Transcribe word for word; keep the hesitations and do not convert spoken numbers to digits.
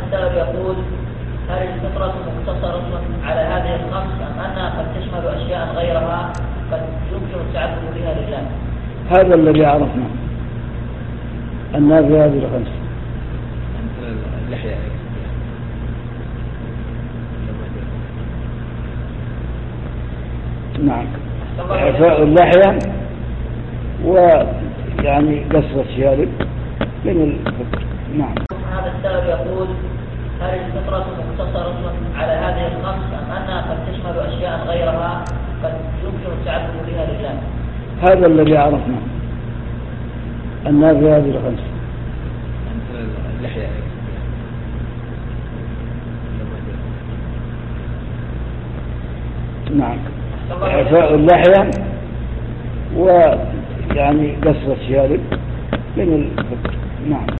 السائل يقول: هل الفطرة مقتصرة على هذه الخمس أم أنها قد تشمل أشياء غيرها قد يمكن التعبد بها لله؟ هذا الذي عرفنا أن هذه الخمس. اللحية نعم، إعفاء اللحية ويعني قصر الشارب من الفطر. نعم. هذا السائل يقول: هل الفطرة مقتصرة على هذه الخمس أم أنها قد تشمل أشياء غيرها قد يمكن التعبد بها لله؟ هذا الذي عرفنا أن هذه الخمس. اللحية نعم، إعفاء اللحية ويعني قصر الشارب من الفطر. نعم.